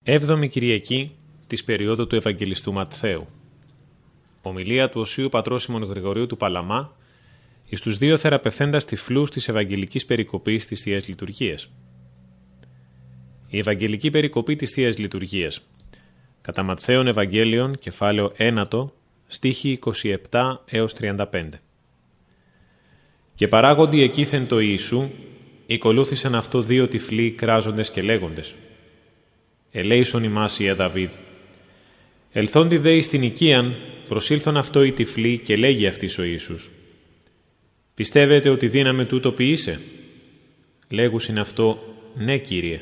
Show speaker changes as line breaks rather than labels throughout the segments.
7η Κυριακή της περίοδου του Ευαγγελιστού Ματθαίου. Ομιλία του Οσίου Πατρός Σιμών Γρηγορίου του Παλαμά εις τους δύο θεραπευθέντας τυφλούς της Ευαγγελικής Περικοπής της Θείας Λειτουργίας. Η Ευαγγελική Περικοπή της Θείας Λειτουργίας. Κατά Ματθαίον Ευαγγέλιον, κεφάλαιο 1, στίχοι 27 έως 35. Και παράγοντι εκείθεν το Ιησού, οικολούθησαν αυτό δύο τυφλοί κράζοντες και λέγοντες. Ελέησον ημάς Ιε Δαβίδ. Ελθόντι δε εις την οικίαν, προσήλθον αυτό οι τυφλοί και λέγει αυτής ο Ιησούς. Πιστεύετε ότι δύναμε τούτο ποιήσε? Λέγουσιν αυτό, ναι Κύριε.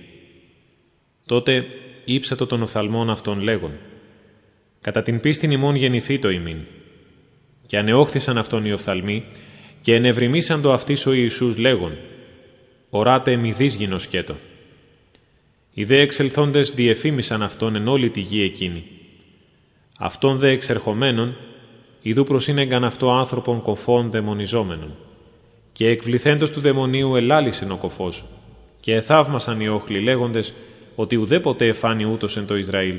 Τότε ύψατο των οφθαλμών αυτών λέγον. Κατά την πίστην ημών γεννηθεί το ημίν. Και ανεώχθησαν αυτόν οι οφθαλμοί και ενευρημίσαν το αυτής ο Ιησούς λέγον. Οράτε μηδείς γινωσκέτο. Οι δε εξελθόντες διεφήμισαν αυτόν εν όλη τη γη εκείνη. Αυτόν δε εξερχομένων, ιδού προσύνεγκαν αυτό άνθρωπον κοφών δαιμονιζόμενων. Και εκβληθέντος του δαιμονίου ελάλησεν ο κοφός, και εθαύμασαν οι όχλοι λέγοντες ότι ουδέποτε εφάνει ούτως εν το Ισραήλ.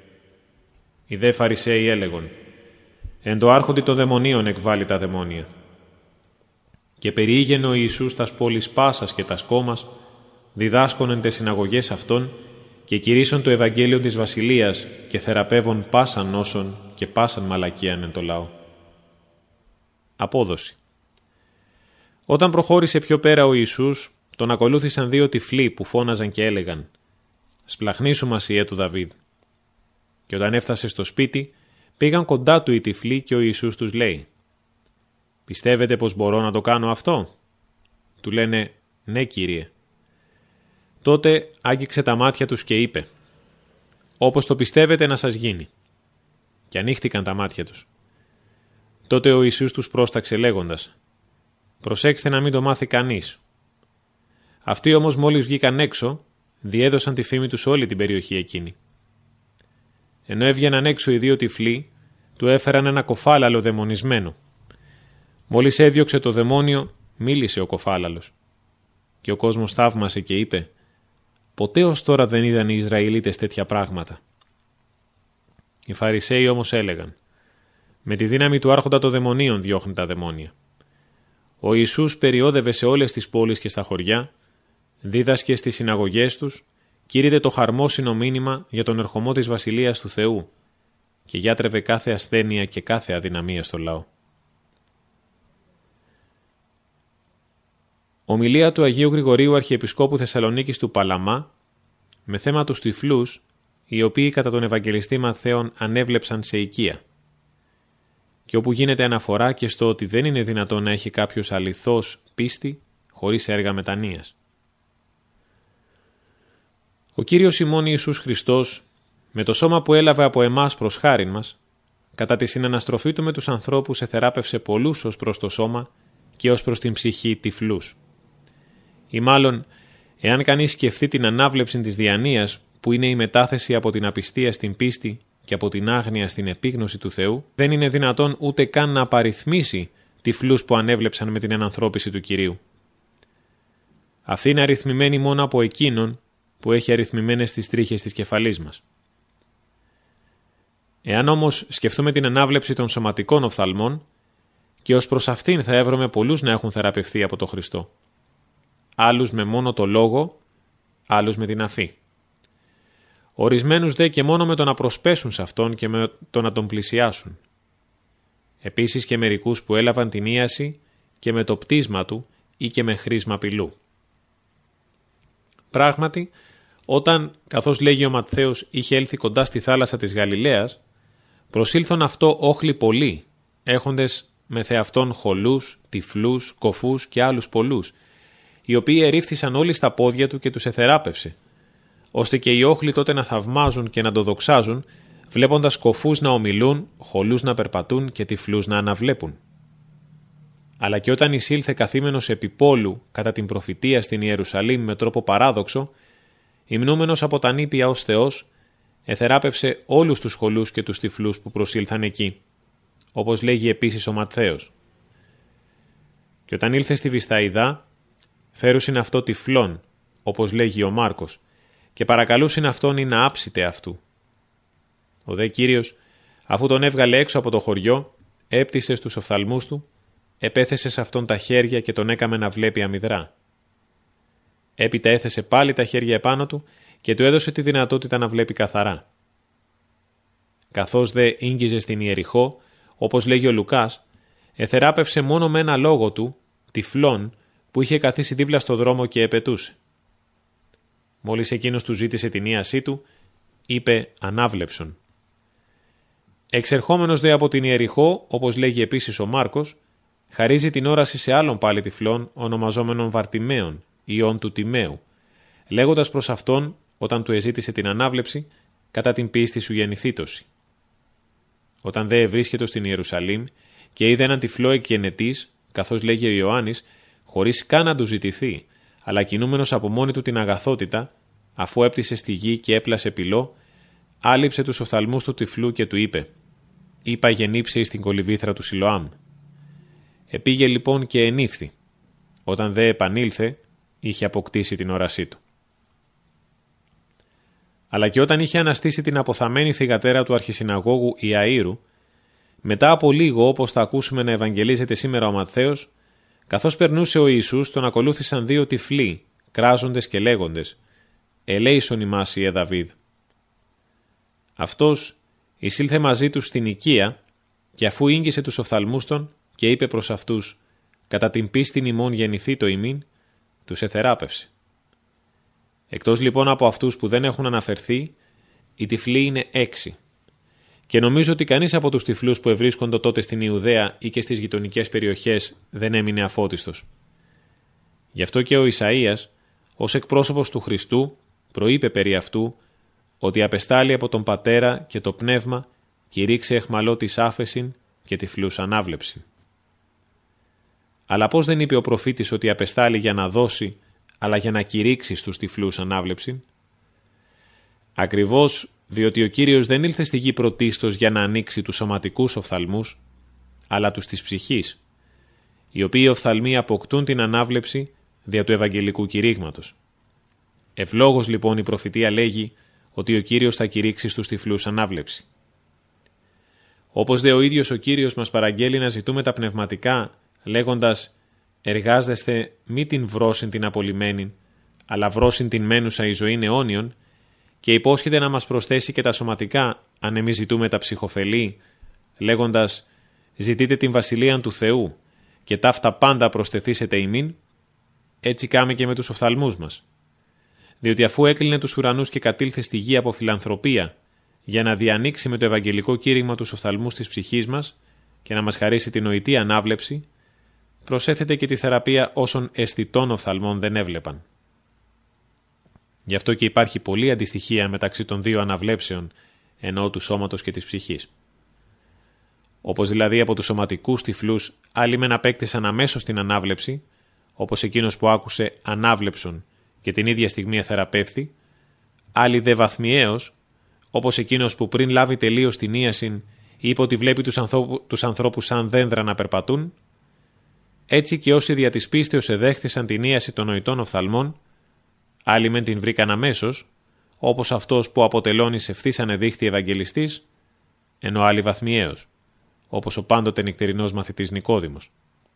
Οι δε Φαρισαίοι έλεγον, εν το άρχοντι το δαιμονίων εκβάλλει τα δαιμόνια. Και περιήγαινε ο Ιησούς τας πόλεις Πάσας και τας κόμας, διδάσκον εν τες συναγωγές αυτών και κηρύσσον το Ευαγγέλιο της Βασιλείας και θεραπεύον πάσαν νόσον και πάσαν μαλακίαν εν το λαό. Απόδοση. Όταν προχώρησε πιο πέρα ο Ιησούς, τον ακολούθησαν δύο τυφλοί που φώναζαν και έλεγαν «Σπλαχνίσου μας Ιε του Δαβίδ». Και όταν έφτασε στο σπίτι, πήγαν κοντά του οι τυφλοί και ο Ιησούς τους λέει «Πιστεύετε πως μπορώ να το κάνω αυτό?» Του λένε «Ναι Κύριε». Τότε άγγιξε τα μάτια τους και είπε «Όπως το πιστεύετε να σας γίνει». Και ανοίχτηκαν τα μάτια τους. Τότε ο Ιησούς τους πρόσταξε λέγοντας «Προσέξτε να μην το μάθει κανείς». Αυτοί όμως μόλις βγήκαν έξω, διέδωσαν τη φήμη τους όλη την περιοχή εκείνη. Ενώ έβγαιναν έξω οι δύο τυφλοί, του έφεραν ένα κοφάλαλο δαιμονισμένο. Μόλις έδιωξε το δαιμόνιο, μίλησε ο κοφάλαλος. Και ο κόσμος θαύμασε και είπε «Ποτέ ως τώρα δεν είδαν οι Ισραηλίτες τέτοια πράγματα». Οι Φαρισαίοι όμως έλεγαν «Με τη δύναμη του άρχοντα των δαιμονίων διώχνει τα δαιμόνια». Ο Ιησούς περιόδευε σε όλες τις πόλεις και στα χωριά, δίδασκε στις συναγωγές τους, κήρυτε το χαρμόσυνο μήνυμα για τον ερχομό της Βασιλείας του Θεού και γιάτρευε κάθε ασθένεια και κάθε αδυναμία στο λαό. Ομιλία του Αγίου Γρηγορίου Αρχιεπισκόπου Θεσσαλονίκης του Παλαμά με θέμα τους τυφλούς, οι οποίοι κατά τον Ευαγγελιστή Ματθαίον ανέβλεψαν σε οικία, και όπου γίνεται αναφορά και στο ότι δεν είναι δυνατόν να έχει κάποιος αληθώς πίστη χωρίς έργα μετανοίας. Ο Κύριος ημών Ιησούς Χριστός, με το σώμα που έλαβε από εμάς προς χάριν μας, κατά τη συναναστροφή του με τους ανθρώπους εθεράπευσε πολλούς ως προς το σώμα και ως προς την ψυχή τυφλούς. Ή μάλλον, εάν κανείς σκεφτεί την ανάβλεψη της διανοίας που είναι η μετάθεση από την απιστία στην πίστη και από την άγνοια στην επίγνωση του Θεού, δεν είναι δυνατόν ούτε καν να απαριθμίσει τυφλούς που ανέβλεψαν με την ενανθρώπιση του Κυρίου. Αυτή είναι αριθμημένη μόνο από εκείνον που έχει αριθμημένες τις τρίχες της κεφαλής μας. Εάν όμως σκεφτούμε την ανάβλεψη των σωματικών οφθαλμών, και ως προς αυτήν θα έβρωμε πολλούς να έχουν θεραπευθεί από τον Χριστό. Άλλους με μόνο το λόγο, άλλους με την αφή. Ορισμένους δε και μόνο με το να προσπέσουν σε Αυτόν και με το να Τον πλησιάσουν. Επίσης και μερικούς που έλαβαν την ίαση και με το πτίσμα Του ή και με χρήσμα πυλού. Πράγματι, όταν, καθώς λέγει ο Ματθαίος, είχε έλθει κοντά στη θάλασσα της Γαλιλαίας, προσήλθον αυτό όχλοι πολλοί, έχοντες με θεαυτόν χολούς, τυφλούς, κοφούς και άλλους πολλούς, οι οποίοι ερήφθησαν όλοι στα πόδια του και τους εθεράπευσε, ώστε και οι όχλοι τότε να θαυμάζουν και να το δοξάζουν, βλέποντας κοφούς να ομιλούν, χολούς να περπατούν και τυφλούς να αναβλέπουν. Αλλά και όταν εισήλθε καθήμενος επί πόλου κατά την προφητεία στην Ιερουσαλήμ με τρόπο παράδοξο, υμνούμενος από τα νήπια ως Θεός, εθεράπευσε όλους τους χολούς και τους τυφλούς που προσήλθαν εκεί, όπως λέγει επίσης ο Ματθαίος. Και όταν ήλθε στη Βυσθαϊδά, φέρουσιν αυτό τυφλών, όπως λέγει ο Μάρκος, και παρακαλούσιν αυτόν ή να άψητε αυτού. Ο δε Κύριος, αφού τον έβγαλε έξω από το χωριό, έπτυσε στους οφθαλμούς του, επέθεσε σε αυτόν τα χέρια και τον έκαμε να βλέπει αμυδρά. Έπειτα έθεσε πάλι τα χέρια επάνω του και του έδωσε τη δυνατότητα να βλέπει καθαρά. Καθώς δε ήγγιζε στην Ιεριχώ, όπως λέγει ο Λουκάς, εθεράπευσε μόνο με ένα λόγο του, τυφλόν, που είχε καθίσει δίπλα στο δρόμο και επετούσε. Μόλις εκείνος του ζήτησε την ίασή του, είπε «ανάβλεψον». Εξερχόμενος δε από την Ιεριχώ, όπως λέγει επίσης ο Μάρκος, χαρίζει την όραση σε άλλον πάλι τυφλόν, ονομαζόμενον Βαρτιμαίον, ιών του Τιμαίου, λέγοντας προς αυτόν, όταν του εζήτησε την ανάβλεψη, κατά την πίστη σου γεννηθήτωση. Όταν δε ευρίσκετο στην Ιερουσαλήμ και είδε έναν τυφλό εκγενετής, καθώς λέγει ο Ιωάννης, χωρίς καν να του ζητηθεί, αλλά κινούμενος από μόνη του την αγαθότητα, αφού έπτυσε στη γη και έπλασε πυλό, άλυψε τους οφθαλμούς του τυφλού και του είπε «Είπα γεννήψε στην κολυβήθρα του Σιλοάμ». Επήγε λοιπόν και ενήφθη. Όταν δε επανήλθε, είχε αποκτήσει την όρασή του. Αλλά και όταν είχε αναστήσει την αποθαμένη θυγατέρα του αρχισυναγώγου Ιαΐρου, μετά από λίγο, όπως θα ακούσουμε να ευαγγελίζεται σήμερα ο Ματθαίος, καθώς περνούσε ο Ιησούς, τον ακολούθησαν δύο τυφλοί, κράζοντες και λέγοντες «Ελέησον ημάς, Ιε Δαβίδ». Αυτός εισήλθε μαζί τους στην οικία και αφού ήγγισε τους οφθαλμούς των και είπε προς αυτούς «Κατά την πίστην ημών γεννηθεί το ημίν», τους εθεράπευσε. Εκτός λοιπόν από αυτούς που δεν έχουν αναφερθεί, οι τυφλοί είναι 6. Και νομίζω ότι κανείς από τους τυφλούς που ευρίσκονται τότε στην Ιουδαία ή και στις γειτονικές περιοχές δεν έμεινε αφώτιστος. Γι' αυτό και ο Ισαΐας, ως εκπρόσωπος του Χριστού, προείπε περί αυτού ότι απεστάλλει από τον Πατέρα και το Πνεύμα κηρύξε εχμαλώ της άφεσιν και τυφλούς ανάβλεψη. Αλλά πώς δεν είπε ο προφήτης ότι απεστάλλει για να δώσει, αλλά για να κηρύξει στους τυφλούς ανάβλεψη? Ακριβώς διότι ο Κύριος δεν ήλθε στη γη πρωτίστως για να ανοίξει τους σωματικούς οφθαλμούς, αλλά τους της ψυχής, οι οποίοι οφθαλμοί αποκτούν την ανάβλεψη δια του Ευαγγελικού κηρύγματος. Ευλόγως λοιπόν η προφητεία λέγει ότι ο Κύριος θα κηρύξει στους τυφλούς ανάβλεψη. Όπως δε ο ίδιος ο Κύριος μας παραγγέλει να ζητούμε τα πνευματικά, λέγοντας «Εργάζεστε μη την βρώσιν την απολυμένην, αλλά βρώσιν την μένουσα η ζωήν αιώνιον», και υπόσχεται να μας προσθέσει και τα σωματικά, αν εμείς ζητούμε τα ψυχοφελή, λέγοντας «Ζητείτε την βασιλείαν του Θεού και ταύτα πάντα προσθεθήσετε ημίν», έτσι κάμε και με τους οφθαλμούς μας. Διότι αφού έκλεινε τους ουρανούς και κατήλθε στη γη από φιλανθρωπία, για να διανοίξει με το ευαγγελικό κήρυγμα τους οφθαλμούς της ψυχής μας και να μας χαρίσει την νοητή ανάβλεψη, προσέθεται και τη θεραπεία όσων αισθητών οφθαλμών δεν έβλεπαν. Γι' αυτό και υπάρχει πολλή αντιστοιχία μεταξύ των δύο αναβλέψεων, ενώ του σώματος και της ψυχής. Όπως δηλαδή από τους σωματικούς τυφλούς άλλοι μεν απέκτησαν αμέσως την ανάβλεψη, όπως εκείνος που άκουσε «ανάβλεψον» και την ίδια στιγμή εθεραπεύθη, άλλοι δε βαθμιαίως, όπως εκείνος που πριν λάβει τελείως την ίασιν είπε ότι βλέπει τους ανθρώπους σαν δένδρα να περπατούν, έτσι και όσοι δια της πίστεως εδέχθησαν την ίαση των νοητών οφθαλμών, άλλοι μεν την βρήκαν αμέσως, όπως αυτός που αποτελώνει ευθύς ανεδείχθη Ευαγγελιστής, ενώ άλλοι βαθμιαίως, όπως ο πάντοτε νυκτερινός μαθητής Νικόδημος.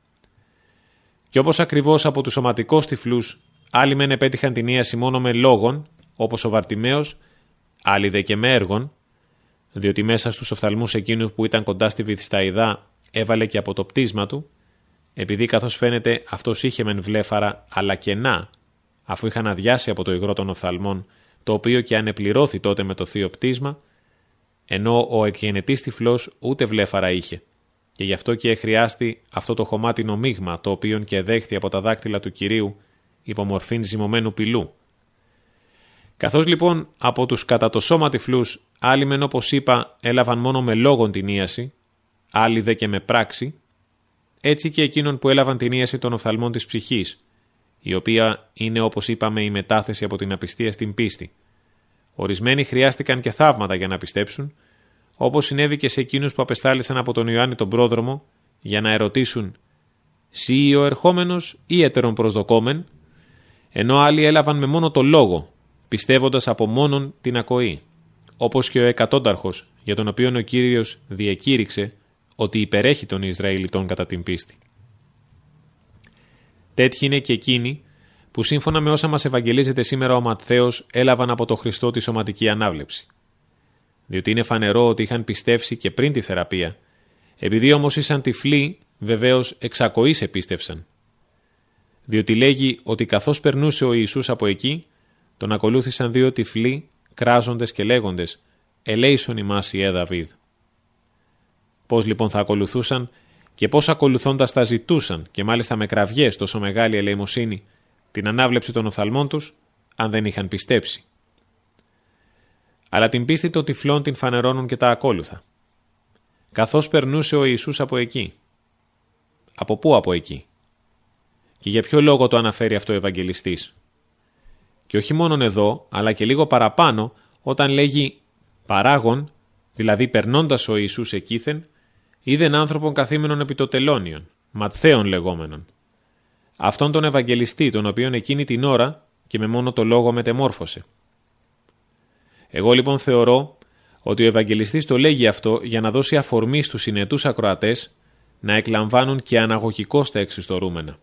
Και όπως ακριβώς από τους σωματικούς τυφλούς, άλλοι μεν επέτυχαν την ίαση μόνο με λόγων, όπως ο Βαρτιμαίος, άλλοι δε και με έργων, διότι μέσα στους οφθαλμούς εκείνους που ήταν κοντά στη Βηθσταϊδά έβαλε και από το πτίσμα του, επειδή καθώς φαίνεται αυτός είχε μεν βλέφαρα αλλά κενά, αφού είχαν αδειάσει από το υγρό των οφθαλμών, το οποίο και ανεπληρώθη τότε με το θείο πτίσμα, ενώ ο εκγενετής τυφλός ούτε βλέφαρα είχε, και γι' αυτό και χρειάστη αυτό το χωμάτινο μείγμα, το οποίο και δέχθη από τα δάκτυλα του Κυρίου υπομορφήν ζυμωμένου πυλού. Καθώς λοιπόν από τους κατά το σώμα τυφλούς, άλλοι μεν όπως είπα έλαβαν μόνο με λόγον την ίαση, άλλοι δε και με πράξη, έτσι και εκείνων που έλαβαν την ίαση των οφθαλμών της ψυχής, η οποία είναι όπως είπαμε η μετάθεση από την απιστία στην πίστη. Ορισμένοι χρειάστηκαν και θαύματα για να πιστέψουν, όπως συνέβη και σε εκείνους που απεστάλησαν από τον Ιωάννη τον πρόδρομο για να ερωτήσουν «Σύ ο ερχόμενος ή έτερον προσδοκόμεν», ενώ άλλοι έλαβαν με μόνο το λόγο, πιστεύοντας από μόνον την ακοή, όπως και ο εκατόνταρχος, για τον οποίο ο Κύριος διεκήρυξε ότι υπερέχει των Ισραηλιτών κατά την πίστη. Τέτοιοι είναι και εκείνοι που σύμφωνα με όσα μας ευαγγελίζεται σήμερα ο Ματθαίος έλαβαν από τον Χριστό τη σωματική ανάβλεψη. Διότι είναι φανερό ότι είχαν πιστεύσει και πριν τη θεραπεία, επειδή όμως ήσαν τυφλοί, βεβαίως εξακοής επίστευσαν. Διότι λέγει ότι καθώς περνούσε ο Ιησούς από εκεί, τον ακολούθησαν 2 τυφλοί, κράζοντες και λέγοντες «Ελέησον ημάς Ιε Δαβίδ». Πώς λοιπόν θα ακολουθούσαν και πώς ακολουθώντας τα ζητούσαν και μάλιστα με κραυγές τόσο μεγάλη ελεημοσύνη την ανάβλεψη των οφθαλμών τους, αν δεν είχαν πιστέψει. Αλλά την πίστη των τυφλών την φανερώνουν και τα ακόλουθα. Καθώς περνούσε ο Ιησούς από εκεί. Από πού από εκεί? Και για ποιο λόγο το αναφέρει αυτό ο Ευαγγελιστής? Και όχι μόνον εδώ, αλλά και λίγο παραπάνω, όταν λέγει «παράγων», δηλαδή περνώντας ο Ιησούς εκείθεν, είδεν άνθρωπον καθήμενον επί το τελώνιον, Ματθαίον λεγόμενον. Αυτόν τον Ευαγγελιστή, τον οποίον εκείνη την ώρα και με μόνο το λόγο μετεμόρφωσε. Εγώ λοιπόν θεωρώ ότι ο Ευαγγελιστής το λέγει αυτό για να δώσει αφορμή στους συνετούς ακροατές να εκλαμβάνουν και αναγωγικώς τα εξιστορούμενα.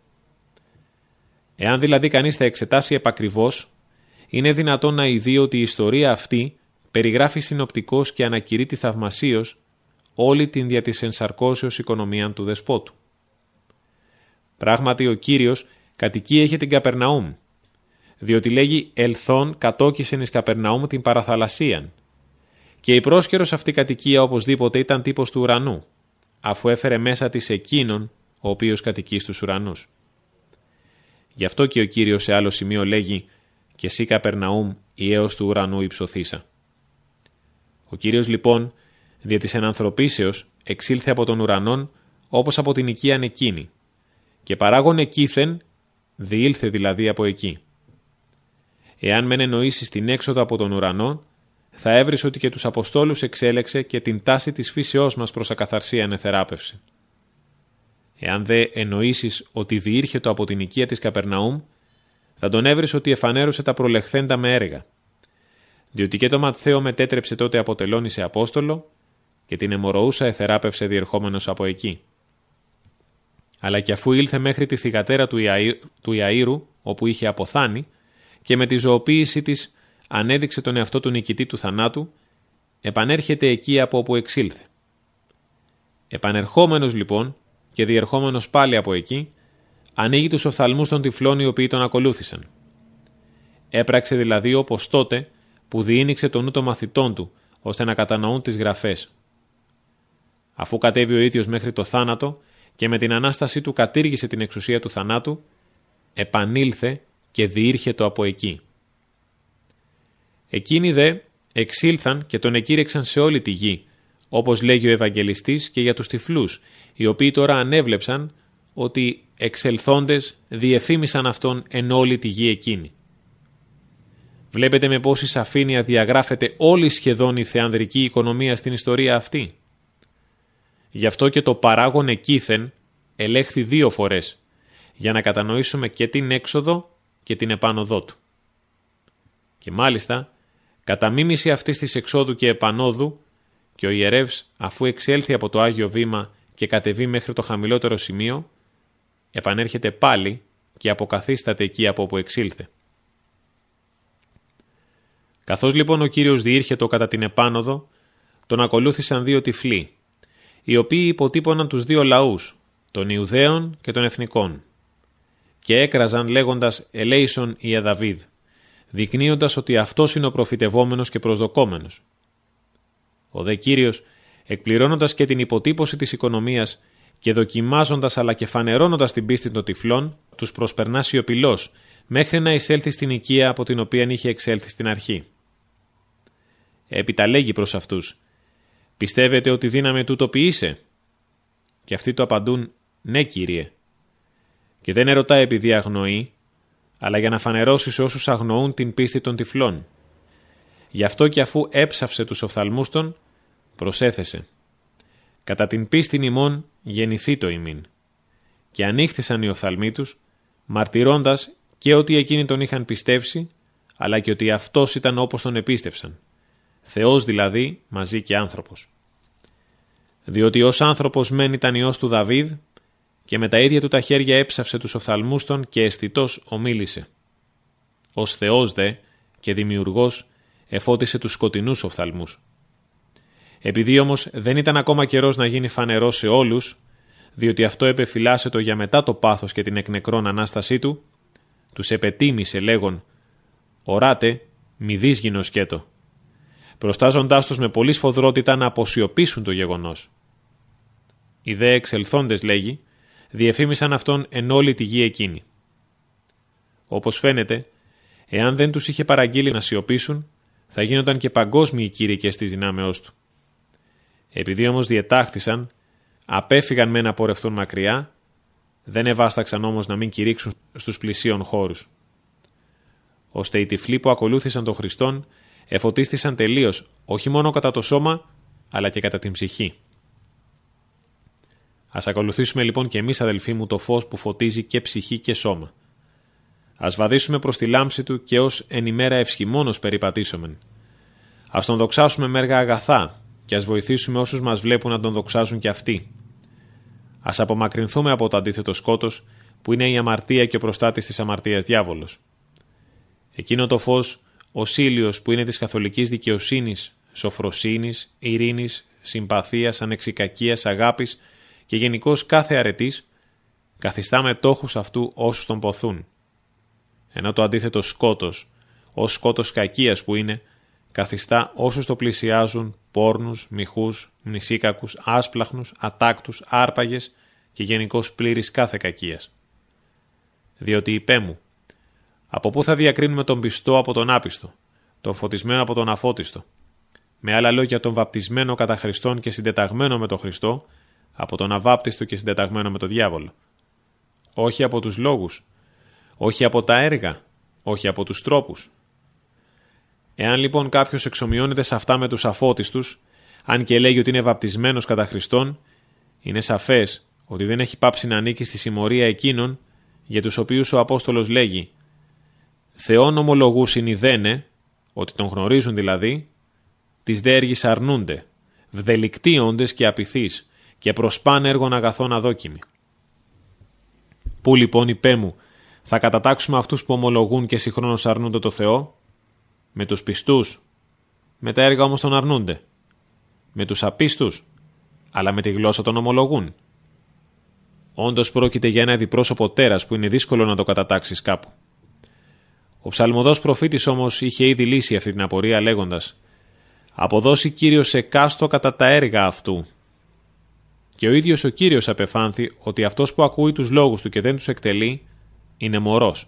Εάν δηλαδή κανείς τα εξετάσει επακριβώς, είναι δυνατόν να ειδεί ότι η ιστορία αυτή περιγράφει συνοπτικώς και ανακηρύττει θαυμασίως όλη την δια της ενσαρκώσεως οικονομία του δεσπότου. Πράγματι ο Κύριος κατ' εκεί έχει την Καπερναούμ, διότι λέγει «ελθόν κατόκισεν εις Καπερναούμ την παραθαλασσίαν». Και η πρόσκαιρος αυτή κατοικία οπωσδήποτε ήταν τύπος του ουρανού, αφού έφερε μέσα της εκείνον ο οποίος κατοικεί στους ουρανούς. Γι' αυτό και ο Κύριος σε άλλο σημείο λέγει «και εσύ Καπερναούμ ιέως του ουρανού υψωθήσα». Ο Κύριος λοιπόν, δια της ενανθρωπίσεως, εξήλθε από τον ουρανόν όπως από την οικίαν εκείνη και παράγων εκείθεν, διήλθε δηλαδή από εκεί. Εάν μεν εννοήσεις την έξοδο από τον ουρανό, θα έβρεις ότι και τους Αποστόλους εξέλεξε και την τάση της φύσεώς μας προς ακαθαρσία εθεράπευσε. Εάν δε εννοήσεις ότι διήρχετο από την οικία της Καπερναούμ, θα τον έβρεις ότι εφανέρωσε τα προλεχθέντα με έργα. Διότι και το Ματθαίο μετέτρεψε τότε από τελώνη σε Απόστολο και την αιμορροούσα εθεράπευσε διερχόμενος από εκεί. Αλλά και αφού ήλθε μέχρι τη θυγατέρα του Ιαΐρου, όπου είχε αποθάνει, και με τη ζωοποίηση της ανέδειξε τον εαυτό του νικητή του θανάτου, επανέρχεται εκεί από όπου εξήλθε. Επανερχόμενος λοιπόν και διερχόμενος πάλι από εκεί, ανοίγει τους οφθαλμούς των τυφλών οι οποίοι τον ακολούθησαν. Έπραξε δηλαδή όπως τότε που διήνυξε το νου των μαθητών του, ώστε να κατανοούν τις γραφές. Αφού κατέβη ο ίδιος μέχρι το θάνατο και με την Ανάστασή του κατήργησε την εξουσία του θανάτου, επανήλθε και διήρχετο από εκεί. Εκείνοι δε εξήλθαν και τον εκήρυξαν σε όλη τη γη, όπως λέγει ο Ευαγγελιστής και για τους τυφλούς, οι οποίοι τώρα ανέβλεψαν ότι εξελθόντες διεφήμισαν αυτόν εν όλη τη γη εκείνη. Βλέπετε με πόση σαφήνεια διαγράφεται όλη σχεδόν η θεανδρική οικονομία στην ιστορία αυτή. Γι' αυτό και το παράγον εκείθεν ελέγχθη 2 φορές, για να κατανοήσουμε και την έξοδο και την επάνωδό του. Και μάλιστα, κατά μίμηση αυτής της εξόδου και επανόδου, και ο ιερεύς αφού εξέλθει από το Άγιο Βήμα και κατεβεί μέχρι το χαμηλότερο σημείο, επανέρχεται πάλι και αποκαθίσταται εκεί από όπου εξήλθε. Καθώς λοιπόν ο Κύριος διήρχετο κατά την επάνωδο, τον ακολούθησαν 2 τυφλοί, οι οποίοι υποτύπωναν τους 2 λαούς, των Ιουδαίων και των Εθνικών, και έκραζαν λέγοντας «Ελέησον Ιε Δαβίδ», δεικνύοντας ότι αυτός είναι ο προφητευόμενος και προσδοκόμενος. Ο δε Κύριος, εκπληρώνοντας και την υποτύπωση της οικονομίας και δοκιμάζοντας αλλά και φανερώνοντας την πίστη των τυφλών, τους προσπερνά σιωπηλός, μέχρι να εισέλθει στην οικία από την οποία είχε εξέλθει στην αρχή. Έπειτα λέγει προς αυτούς «Πιστεύετε ότι δύναμη τούτο ποιήσε?» Και αυτοί του απαντούν «Ναι, Κύριε». Και δεν ερωτά επειδή αγνοεί, αλλά για να φανερώσει σε όσους αγνοούν την πίστη των τυφλών. Γι' αυτό και αφού έψαυσε τους οφθαλμούς των, προσέθεσε «Κατά την πίστην ημών γεννηθεί το ημίν». Και ανοίχθησαν οι οφθαλμοί τους, μαρτυρώντας και ότι εκείνοι τον είχαν πιστεύσει, αλλά και ότι αυτός ήταν όπως τον επίστευσαν. Θεός δηλαδή, μαζί και άνθρωπος. Διότι ως άνθρωπος μεν ήταν ιός του Δαβίδ και με τα ίδια του τα χέρια έψαυσε τους οφθαλμούς των και αισθητός ομίλησε. Ως Θεός δε και δημιουργός εφώτισε τους σκοτεινούς οφθαλμούς. Επειδή όμως δεν ήταν ακόμα καιρός να γίνει φανερό σε όλους, διότι αυτό επεφυλάσσετο για μετά το πάθος και την εκνεκρόν Ανάστασή του, τους επετίμησε λέγον «Οράτε, μη δεις γινωσκέτο», προστάζοντάς τους με πολλή σφοδρότητα να αποσιωπήσουν το γεγονός. Οι δε εξελθόντες, λέγει, διεφήμισαν αυτόν εν όλη τη γη εκείνη. Όπως φαίνεται, εάν δεν τους είχε παραγγείλει να σιωπήσουν, θα γίνονταν και παγκόσμιοι κήρυκες της δυνάμεώς του. Επειδή όμως διετάχθησαν, απέφυγαν μεν να πορευτούν μακριά, δεν ευάσταξαν όμως να μην κηρύξουν στους πλησίων χώρους. Ώστε οι τυφλοί που ακολούθησαν τον Χριστόν εφωτίστησαν τελείως, όχι μόνο κατά το σώμα, αλλά και κατά την ψυχή. Ας ακολουθήσουμε λοιπόν και εμείς, αδελφοί μου, το φως που φωτίζει και ψυχή και σώμα. Ας βαδίσουμε προς τη λάμψη του και ως εν ημέρα ευσχημόνος περιπατήσομεν. Ας τον δοξάσουμε με έργα αγαθά και ας βοηθήσουμε όσους μας βλέπουν να τον δοξάζουν και αυτοί. Ας απομακρυνθούμε από το αντίθετο σκότος που είναι η αμαρτία και ο προστάτης της αμαρτίας διάβολος. Εκείνο το φως, ο ήλιος που είναι της καθολικής δικαιοσύνης, σοφροσύνης, ειρήνης, συμπαθίας, ανεξικακίας, αγάπης και γενικώς κάθε αρετής, καθιστά μετόχους αυτού όσους τον ποθούν. Ενώ το αντίθετο σκότος, ως σκότος κακίας που είναι, καθιστά όσους το πλησιάζουν πόρνους, μοιχούς, μνησίκακους, άσπλαχνους, ατάκτους, άρπαγες και γενικώς πλήρης κάθε κακίας. Διότι είπε μου, από πού θα διακρίνουμε τον πιστό από τον άπιστο, τον φωτισμένο από τον αφώτιστο, με άλλα λόγια τον βαπτισμένο κατά Χριστόν και συντεταγμένο με τον Χριστό, από τον αβάπτιστο και συντεταγμένο με τον διάβολο. Όχι από τους λόγους, όχι από τα έργα, όχι από τους τρόπους. Εάν λοιπόν κάποιος εξομοιώνεται σε αυτά με τους αφώτιστους, αν και λέγει ότι είναι βαπτισμένος κατά Χριστόν, είναι σαφές ότι δεν έχει πάψει να ανήκει στη συμμορία εκείνων για τους οποίους ο Απόστολος λέγει «Θεόν ομολογούς συνειδένε», ότι τον γνωρίζουν δηλαδή, τις δε έργης αρνούνται, βδελικτίοντες και απειθείς και προσπάν έργων αγαθών αδόκιμοι. Πού λοιπόν, υπέ μου, θα κατατάξουμε αυτούς που ομολογούν και συγχρόνως αρνούνται το Θεό? Με τους πιστούς, με τα έργα όμως τον αρνούνται. Με τους απίστους, αλλά με τη γλώσσα τον ομολογούν. Όντως πρόκειται για ένα διπρόσωπο τέρας που είναι δύσκολο να το κατατάξεις κάπου. Ο ψαλμοδός προφήτης όμως είχε ήδη λύσει αυτή την απορία λέγοντας «Αποδώσει Κύριος εκάστο κατά τα έργα αυτού». Και ο ίδιος ο Κύριος απεφάνθη ότι αυτός που ακούει τους λόγους του και δεν τους εκτελεί είναι μωρός.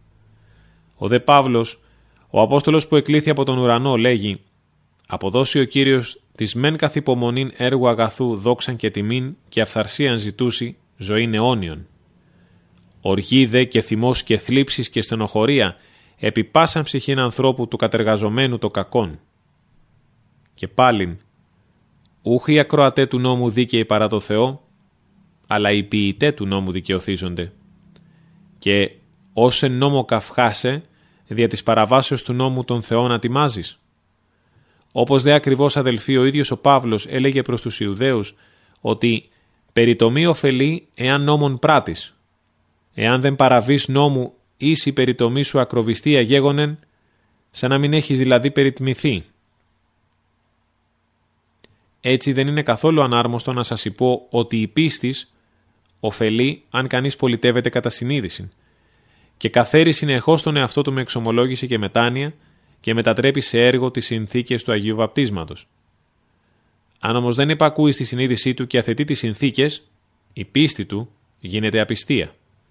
Ο δε Παύλος, ο Απόστολος που εκλήθη από τον ουρανό, λέγει «Αποδώσει ο Κύριος της μεν καθ' υπομονήν έργου αγαθού δόξαν και τιμήν και αυθαρσίαν ζητούσι ζωήν αιώνιον. Οργή δε και θυμός και θλίψεις και στενοχωρία επί πάσαν ψυχήν ανθρώπου του κατεργαζομένου το κακόν. Και πάλιν, ούχ οι ακροατέ του νόμου δίκαιοι παρά το Θεό, αλλά οι ποιητέ του νόμου δικαιωθίζονται. Και ως εν νόμο καυχάσε, δια της παραβάσεως του νόμου των Θεών ατιμάζεις. Όπως δε ακριβώς, αδελφοί, ο ίδιος ο Παύλος έλεγε προς τους Ιουδαίους ότι «περιτομή ωφελεί εάν νόμον πράτης. Εάν δεν παραβείς νόμου εις η περιτομή σου ακροβιστία γέγονεν, σαν να μην έχεις δηλαδή περιτμηθεί». Έτσι δεν είναι καθόλου ανάρμοστο να σας υπώ ότι η πίστης ωφελεί αν κανείς πολιτεύεται κατά συνείδηση και καθαίρει συνεχώς τον εαυτό του με εξομολόγηση και μετάνοια και μετατρέπει σε έργο τις συνθήκες του Αγίου Βαπτίσματος. Αν όμως δεν υπακούει στη συνείδησή του και αθετεί τις συνθήκες, η πίστη του γίνεται απιστία.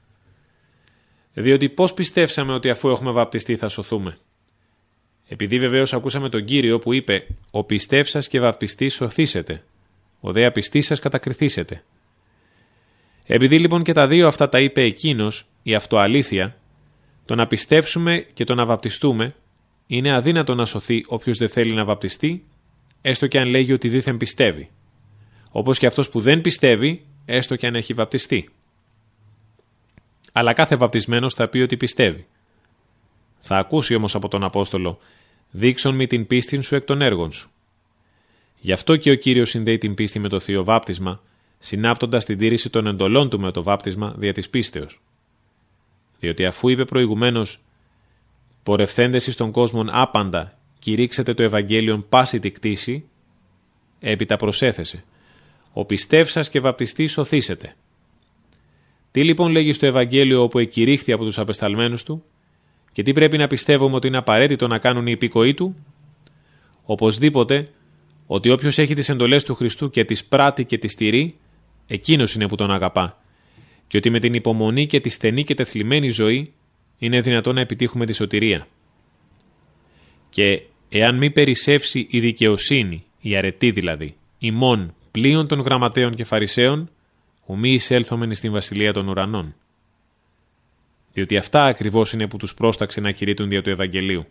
Διότι πώς πιστεύσαμε ότι αφού έχουμε βαπτιστεί θα σωθούμε? Επειδή βεβαίως ακούσαμε τον Κύριο που είπε «Ο πιστεύσας και βαπτιστής σωθήσετε, ο δε απιστής σας κατακριθήσετε». Επειδή λοιπόν και τα δύο αυτά τα είπε εκείνος, η αυτοαλήθεια, το να πιστεύσουμε και το να βαπτιστούμε, είναι αδύνατο να σωθεί όποιος δεν θέλει να βαπτιστεί, έστω και αν λέγει ότι δήθεν πιστεύει. Όπως και αυτός που δεν πιστεύει, έστω και αν έχει βαπτιστεί. Αλλά κάθε βαπτισμένος θα πει ότι πιστεύει. Θα ακούσει όμως από τον Απόστολο «Δείξον μη την πίστην σου εκ των έργων σου». Γι' αυτό και ο Κύριος συνδέει την πίστη με το θείο βάπτισμα, συνάπτοντας την τήρηση των εντολών του με το βάπτισμα δια της πίστεως. Διότι αφού είπε προηγουμένως «Πορευθέντες εις των κόσμων άπαντα, κηρύξετε το Ευαγγέλιον πάση τη κτήση», έπειτα προσέθεσε «Ο πιστεύσας και βαπτιστής σωθήσετε». Τι λοιπόν λέγει στο Ευαγγέλιο όπου εκηρύχθη από τους απεσταλμένους του και τι πρέπει να πιστεύουμε ότι είναι απαραίτητο να κάνουν οι υπήκοοι του? Οπωσδήποτε ότι όποιος έχει τις εντολές του Χριστού και τις πράττει και τις τηρεί, εκείνος είναι που τον αγαπά, και ότι με την υπομονή και τη στενή και τεθλιμμένη ζωή είναι δυνατόν να επιτύχουμε τη σωτηρία. Και εάν μη περισσεύσει η δικαιοσύνη, η αρετή δηλαδή, ημών πλείον των γραμματέων και φαρισαίων, ουμή εισέλθομεν στην βασιλεία των ουρανών. Διότι αυτά ακριβώς είναι που τους πρόσταξε να κηρύττουν δια του Ευαγγελίου.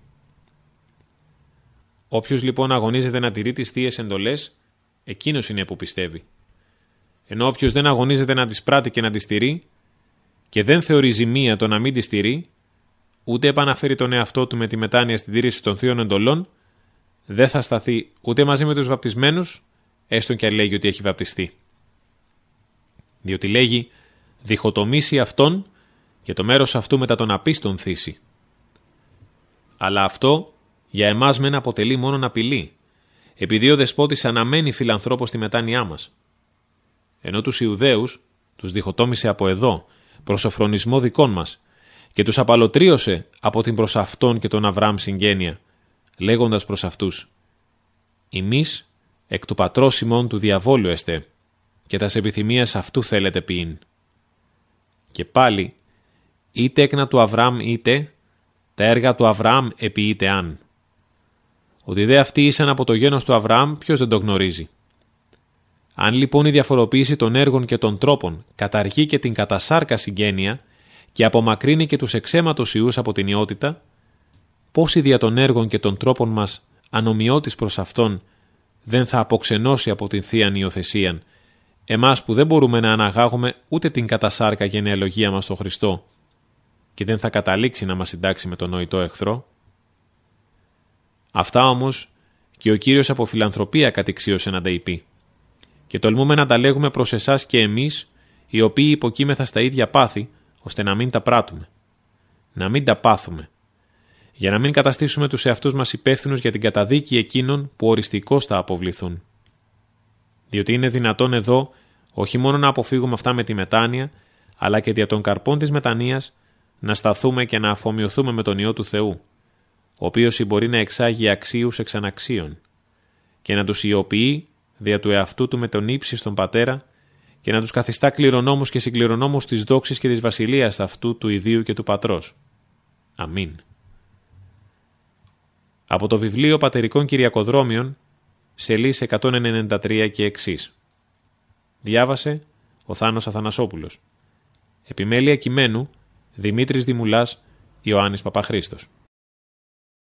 Όποιος λοιπόν αγωνίζεται να τηρεί τις θείες εντολές, εκείνος είναι που πιστεύει. Ενώ όποιος δεν αγωνίζεται να τις πράττει και να τις τηρεί, και δεν θεωρεί ζημία το να μην τις τηρεί, ούτε επαναφέρει τον εαυτό του με τη μετάνοια στην τήρηση των θείων εντολών, δεν θα σταθεί ούτε μαζί με τους βαπτισμένους, έστω και αν λέγει ότι έχει βαπτιστεί. Διότι λέγει «διχοτομήσει αυτόν και το μέρος αυτού μετά τον απίστον θύσει». Αλλά αυτό για εμάς μεν αποτελεί μόνον απειλή, επειδή ο Δεσπότης αναμένει φιλανθρώπως τη μετάνοιά μας. Ενώ τους Ιουδαίους τους διχοτόμησε από εδώ, προς οφρονισμό δικών μας, και τους απαλωτρίωσε από την προς αυτόν και τον Αβραάμ συγγένεια, λέγοντας προς αυτούς «Ημείς εκ του πατρός ημών του διαβόλου εστέ, και τας επιθυμίας αυτού θέλετε ποιήν». Και πάλι, είτε έκνα του Αβραάμ είτε, τα έργα του Αβραάμ επιείται αν. Ότι δε αυτοί ήσαν από το γένος του Αβραάμ, ποιος δεν το γνωρίζει. Αν λοιπόν η διαφοροποίηση των έργων και των τρόπων καταργεί και την κατασάρκα συγγένεια και απομακρύνει και τους εξαίματος ιούς από την ιότητα, πώς η δια των έργων και των τρόπων μας ανομοιότης προς αυτόν δεν θα αποξενώσει από την θείαν υιοθεσίαν, εμάς που δεν μπορούμε να αναγάγουμε ούτε την κατασάρκα γενεαλογία μας στο Χριστό και δεν θα καταλήξει να μας συντάξει με τον νοητό εχθρό. Αυτά όμως και ο Κύριος από φιλανθρωπία κατηξίωσε να τα είπε. Και τολμούμε να τα λέγουμε προς εσάς και εμείς, οι οποίοι υποκείμεθα στα ίδια πάθη, ώστε να μην τα πράττουμε. Να μην τα πάθουμε. Για να μην καταστήσουμε τους εαυτούς μας υπεύθυνους για την καταδίκη εκείνων που οριστικώς θα αποβληθούν. Διότι είναι δυνατόν εδώ όχι μόνο να αποφύγουμε αυτά με τη μετάνοια, αλλά και δια των καρπών της μετανοίας να σταθούμε και να αφομοιωθούμε με τον Υιό του Θεού, ο οποίος μπορεί να εξάγει αξίους εξ αναξίων, και να τους ιοποιεί δια του εαυτού του με τον ύψιστον Πατέρα και να τους καθιστά κληρονόμους και συγκληρονόμους της δόξης και της βασιλείας αυτού του Ιδίου και του Πατρός. Αμήν. Από το βιβλίο Πατερικών Κυριακοδρόμιων, σελίς 193 και εξής. Διάβασε ο Θάνος Αθανασόπουλος. Επιμέλεια κειμένου Δημήτρης Δημουλάς, Ιωάννης Παπαχρήστος.